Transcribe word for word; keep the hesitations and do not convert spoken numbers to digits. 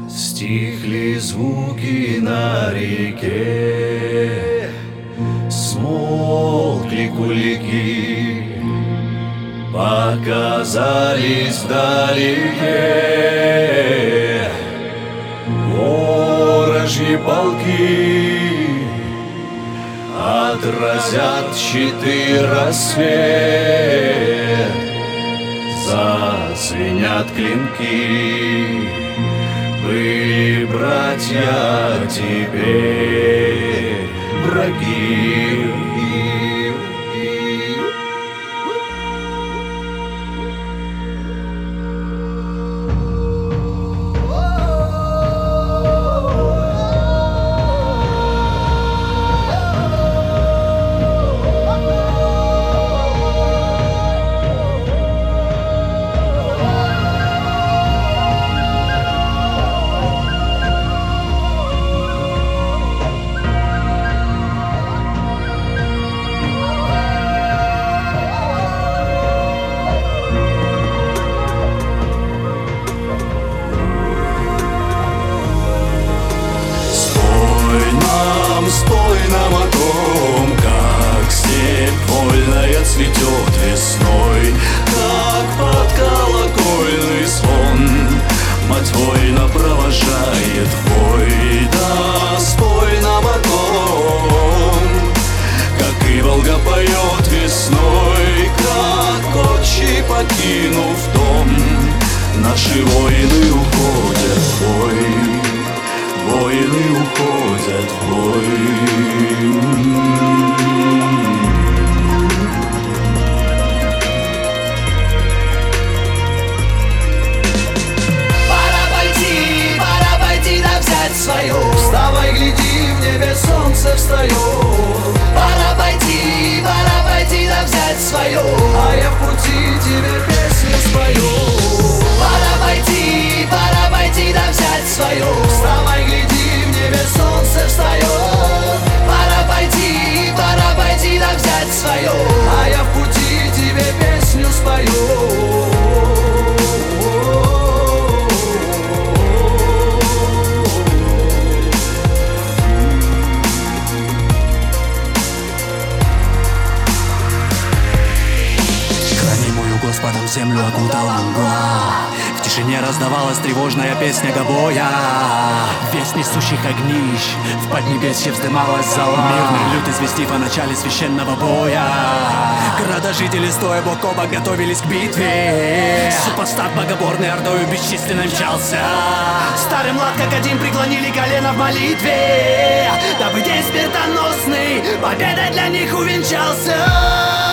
Стихли звуки на реке, смолкли кулики, показались вдалеке ворожьи полки, отразят щиты рассвет, зазвенят клинки. Были братья, теперь враги. Стой нам о том, как степь вольная цветет весной, как под колокольный звон мать воина провожает бой. Да, спой нам о том, как и Волга поет весной, как отчий, покинув дом, наши воины уходят в бой. Воины уходят в бой. Пора пойти, пора пойти да взять свое. Вставай, гляди, в небе солнце встает. Пора пойти, пора пойти да взять свое, а я в пути тебе песню спою. Пора пойти, пора пойти да взять свое. Вставай, гляди, в небе солнце встает. Пора пойти, пора пойти да взять свое, а я в пути тебе песню спою. Господом землю окутала мгла, в тишине раздавалась тревожная песня гобоя. Весь несущих огнищ в поднебесье вздымалась зала, мирный люд известив о начале священного боя. Градожители, стоя бок о бок, готовились к битве. Супостат богоборный ордою бесчисленно мчался. Старый млад как один преклонили колено в молитве, дабы день смертоносный победой для них увенчался.